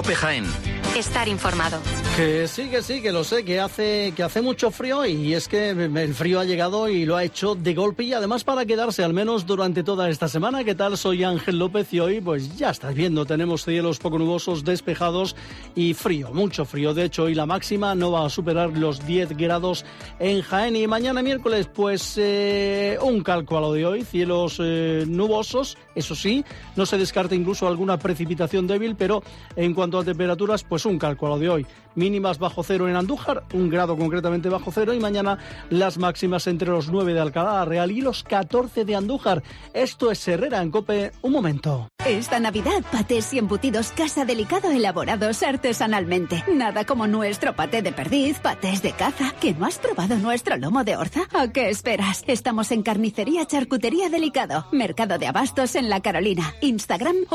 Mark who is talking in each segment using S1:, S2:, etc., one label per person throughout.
S1: COPE Jaén.
S2: Estar informado.
S3: Que sí, que lo sé, que hace mucho frío, y es que el frío ha llegado y lo ha hecho de golpe y además para quedarse al menos durante toda esta semana. ¿Qué tal? Soy Ángel López y hoy pues ya estáis viendo, tenemos cielos poco nubosos, despejados y frío, mucho frío. De hecho, hoy la máxima no va a superar los 10 grados en Jaén, y mañana miércoles pues un calco a lo de hoy, cielos nubosos, eso sí, no se descarta incluso alguna precipitación débil, pero en cuanto a temperaturas pues un calco a lo de hoy. Mínimas bajo cero en Andújar, 1 grado concretamente bajo cero, y mañana las máximas entre los 9 de Alcalá Real y los 14 de Andújar. Esto es Herrera en COPE. Un momento.
S4: Esta Navidad, patés y embutidos Casa Delicado elaborados artesanalmente. Nada como nuestro paté de perdiz, patés de caza. ¿Que no has probado nuestro lomo de orza? ¿A qué esperas? Estamos en Carnicería Charcutería Delicado, Mercado de Abastos en La Carolina, Instagram o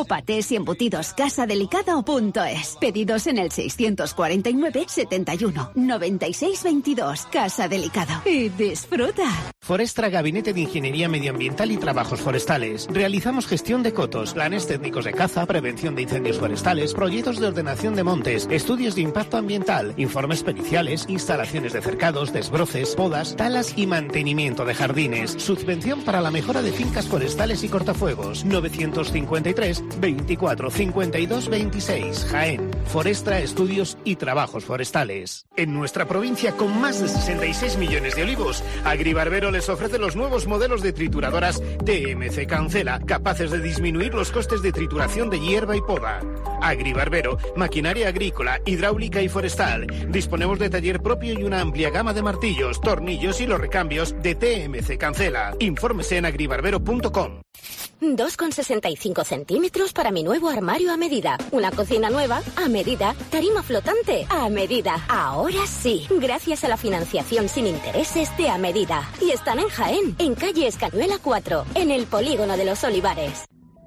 S4: patésyembutidoscasadelicado.es. Pedidos en el 649 71 96 22. Casa Delicado. Y disfruta.
S5: Forestra, Gabinete de Ingeniería Medioambiental y Trabajos Forestales. Realizamos gestión de cotos, planes técnicos de caza, prevención de incendios forestales, proyectos de ordenación de montes, estudios de impacto ambiental, informes periciales, instalaciones de cercados, desbroces, podas, talas y mantenimiento de jardines. Subvención para la mejora de fincas forestales y cortafuegos. 953 24 52 26. Jaén. Forestra, Estudios y Trabajos Forestales. En nuestra provincia, con más de 66 millones de olivos, Agribarbero les ofrece los nuevos modelos de trituradoras TMC Cancela, capaces de disminuir los costes de trituración de hierba y poda. Agribarbero, maquinaria agrícola, hidráulica y forestal. Disponemos de taller propio y una amplia gama de martillos, tornillos y los recambios de TMC Cancela. Infórmese en agribarbero.com.
S6: 2,65 centímetros para mi nuevo armario a medida. Una cocina nueva a medida. Tarima flotante a medida. Ahora sí, gracias a la financiación sin intereses de A Medida. Y están en Jaén, en calle Escañuela 4, en el Polígono de los Olivares.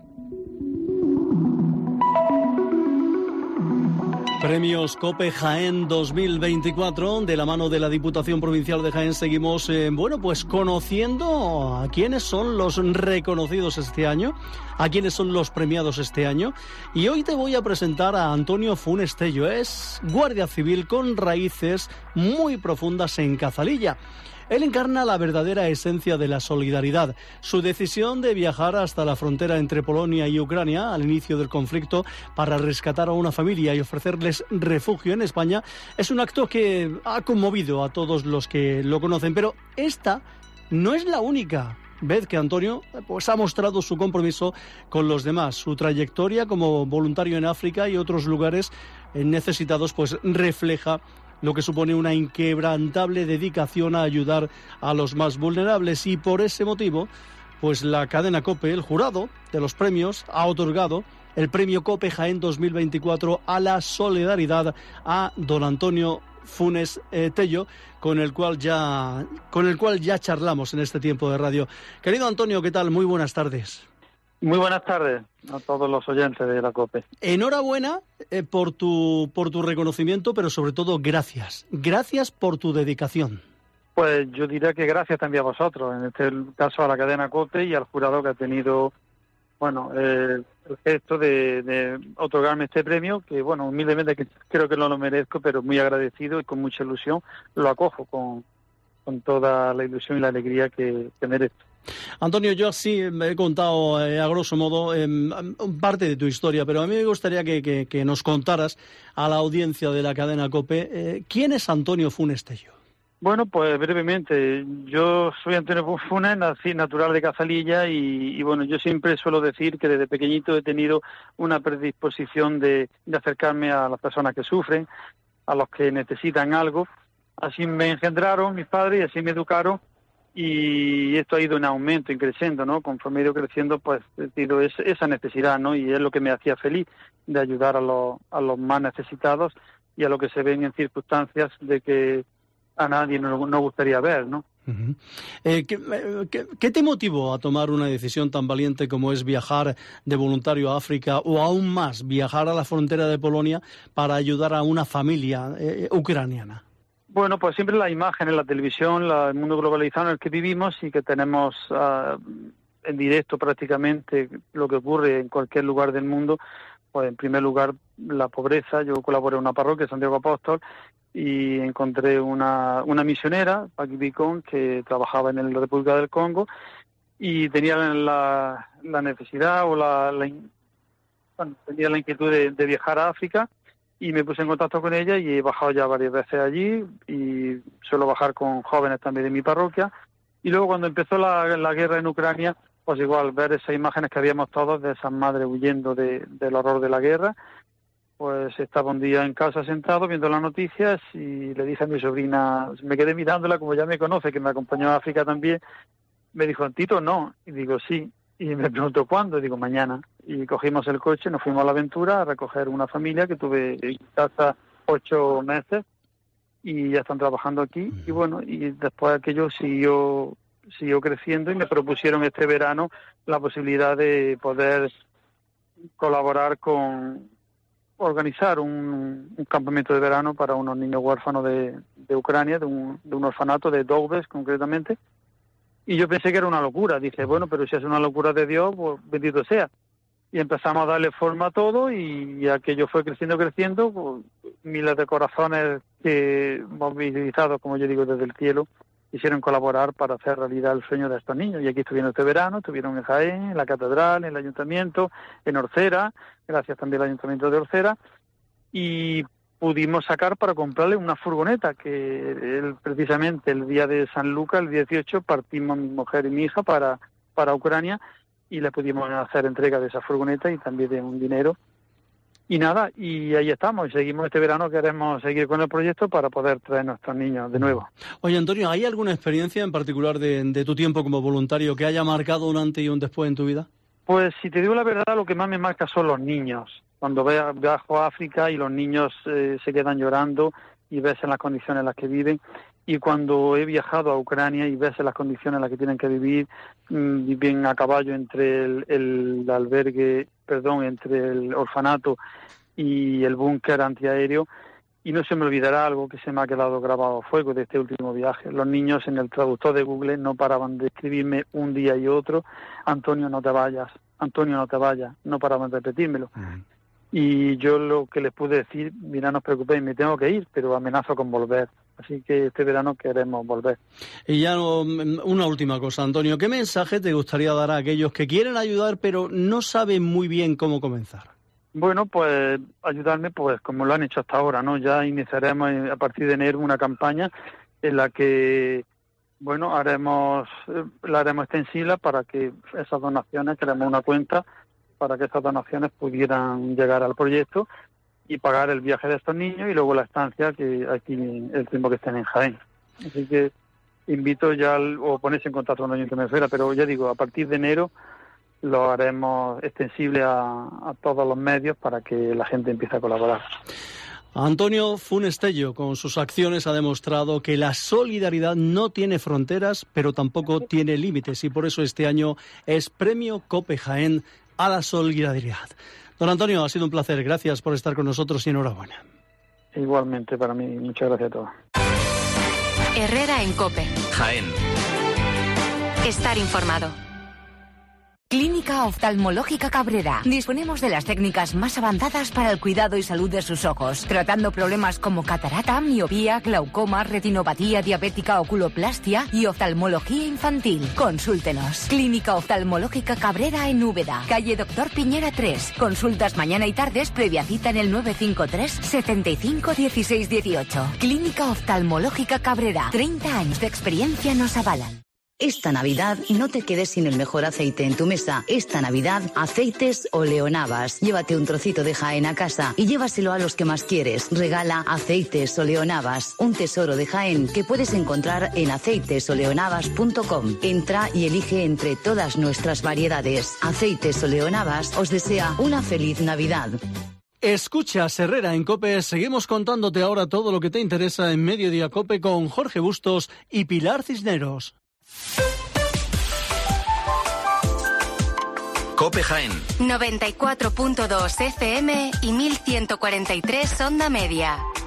S3: Premios COPE Jaén 2024, de la mano de la Diputación Provincial de Jaén. Seguimos, pues conociendo a quiénes son los reconocidos este año, a quiénes son los premiados este año. Y hoy te voy a presentar a Antonio Funes Tello. Es guardia civil con raíces muy profundas en Cazalilla. Él encarna la verdadera esencia de la solidaridad. Su decisión de viajar hasta la frontera entre Polonia y Ucrania al inicio del conflicto para rescatar a una familia y ofrecerles refugio en España es un acto que ha conmovido a todos los que lo conocen. Pero esta no es la única vez que Antonio pues ha mostrado su compromiso con los demás. Su trayectoria como voluntario en África y otros lugares necesitados pues refleja lo que supone una inquebrantable dedicación a ayudar a los más vulnerables, y por ese motivo, pues la cadena COPE, el jurado de los premios, ha otorgado el premio COPE Jaén 2024 a la solidaridad a don Antonio Funes Tello, con el cual ya charlamos en este tiempo de radio. Querido Antonio, ¿qué tal? Muy buenas tardes.
S7: Muy buenas tardes a todos los oyentes de la COPE.
S3: Enhorabuena por tu reconocimiento, pero sobre todo gracias. Gracias por tu dedicación.
S7: Pues yo diría que gracias también a vosotros, en este caso a la cadena COPE y al jurado que ha tenido, el gesto de otorgarme este premio, que humildemente que creo que no lo merezco, pero muy agradecido y con mucha ilusión lo acojo con toda la ilusión y la alegría que merezco.
S3: Antonio, yo así me he contado a grosso modo parte de tu historia, pero a mí me gustaría que nos contaras a la audiencia de la cadena COPE ¿quién es Antonio Funes Tello?
S7: Bueno, pues brevemente, yo soy Antonio Funes, nací natural de Cazalilla y yo siempre suelo decir que desde pequeñito he tenido una predisposición de acercarme a las personas que sufren, a los que necesitan algo. Así me engendraron mis padres y así me educaron. Y esto ha ido en aumento, creciendo, ¿no? Conforme he ido creciendo, pues he tenido esa necesidad, ¿no? Y es lo que me hacía feliz, de ayudar a los más necesitados y a los que se ven en circunstancias de que a nadie no gustaría ver, ¿no?
S3: Uh-huh. ¿Qué te motivó a tomar una decisión tan valiente como es viajar de voluntario a África, o aún más, viajar a la frontera de Polonia para ayudar a una familia ucraniana?
S7: Bueno, pues siempre la imagen en la televisión, el mundo globalizado en el que vivimos y que tenemos en directo prácticamente lo que ocurre en cualquier lugar del mundo, Pues en primer lugar, la pobreza. Yo colaboré en una parroquia, Santiago Apóstol, y encontré una misionera, Paqui Picón, que trabajaba en la República del Congo y tenía la necesidad o tenía la inquietud de viajar a África, y me puse en contacto con ella y he bajado ya varias veces allí y suelo bajar con jóvenes también de mi parroquia. Y luego cuando empezó la guerra en Ucrania, pues igual ver esas imágenes que habíamos todos de esas madres huyendo del horror de la guerra, pues estaba un día en casa sentado viendo las noticias y le dije a mi sobrina, me quedé mirándola, como ya me conoce, que me acompañó a África también, me dijo, Tito, no, y digo, sí, y me preguntó cuándo, y digo, mañana, y cogimos el coche, nos fuimos a la aventura a recoger una familia que tuve en casa 8 meses y ya están trabajando aquí, y bueno, y después aquello siguió creciendo y me propusieron este verano la posibilidad de poder colaborar organizar un campamento de verano para unos niños huérfanos de Ucrania, de un orfanato de Doubes concretamente. Y yo pensé que era una locura. Dije, bueno, pero si es una locura de Dios, pues bendito sea. Y empezamos a darle forma a todo y aquello fue creciendo, pues, miles de corazones que movilizados, como yo digo, desde el cielo, quisieron colaborar para hacer realidad el sueño de estos niños. Y aquí estuvieron este verano, estuvieron en Jaén, en la catedral, en el ayuntamiento, en Orcera, gracias también al ayuntamiento de Orcera, y pudimos sacar para comprarle una furgoneta que precisamente el día de San Lucas, el 18, partimos mi mujer y mi hija para Ucrania y le pudimos hacer entrega de esa furgoneta y también de un dinero. Y nada, y ahí estamos, y seguimos este verano, queremos seguir con el proyecto para poder traer a nuestros niños de nuevo.
S3: Oye, Antonio, ¿hay alguna experiencia en particular de tu tiempo como voluntario que haya marcado un antes y un después en tu vida?
S7: Pues si te digo la verdad, lo que más me marca son los niños. Cuando viajo a África y los niños se quedan llorando y ves en las condiciones en las que viven, y cuando he viajado a Ucrania y ves en las condiciones en las que tienen que vivir, viven a caballo entre entre el orfanato y el búnker antiaéreo, y no se me olvidará algo que se me ha quedado grabado a fuego de este último viaje. Los niños en el traductor de Google no paraban de escribirme un día y otro, Antonio, no te vayas, no paraban de repetírmelo. Y yo lo que les pude decir, mira, no os preocupéis, me tengo que ir, pero amenazo con volver. Así que este verano queremos volver.
S3: Y ya una última cosa, Antonio. ¿Qué mensaje te gustaría dar a aquellos que quieren ayudar pero no saben muy bien cómo comenzar?
S7: Bueno, pues ayudarme, pues como lo han hecho hasta ahora, ¿no? Ya iniciaremos a partir de enero una campaña en la que, bueno, la haremos extensible para que esas donaciones, creemos una cuenta para que esas donaciones pudieran llegar al proyecto y pagar el viaje de estos niños y luego la estancia que aquí el tiempo que estén en Jaén. Así que invito ya o ponerse en contacto con el Ayuntamiento de Orcera, pero ya digo, a partir de enero lo haremos extensible a todos los medios para que la gente empiece a colaborar.
S3: Antonio Funestello, con sus acciones, ha demostrado que la solidaridad no tiene fronteras, pero tampoco tiene límites, y por eso este año es Premio COPE Jaén a la solidaridad. Don Antonio, ha sido un placer. Gracias por estar con nosotros y enhorabuena.
S7: Igualmente para mí. Muchas gracias a todos.
S1: Herrera en COPE.
S2: Jaén.
S1: Estar informado. Clínica Oftalmológica Cabrera. Disponemos de las técnicas más avanzadas para el cuidado y salud de sus ojos, tratando problemas como catarata, miopía, glaucoma, retinopatía diabética, oculoplastia y oftalmología infantil. Consúltenos. Clínica Oftalmológica Cabrera en Úbeda, calle Doctor Piñera 3. Consultas mañana y tardes, previa cita en el 953 75 16 18. Clínica Oftalmológica Cabrera. 30 años de experiencia nos avalan.
S8: Esta Navidad no te quedes sin el mejor aceite en tu mesa. Esta Navidad, Aceites Oleonavas. Llévate un trocito de Jaén a casa y llévaselo a los que más quieres. Regala Aceites Oleonavas, un tesoro de Jaén que puedes encontrar en aceitesoleonavas.com. Entra y elige entre todas nuestras variedades. Aceites Oleonavas os desea una feliz Navidad.
S3: Escuchas Herrera en COPE. Seguimos contándote ahora todo lo que te interesa en Mediodía COPE con Jorge Bustos y Pilar Cisneros.
S2: COPE Jaén
S1: 94.2 FM y 1143 onda media.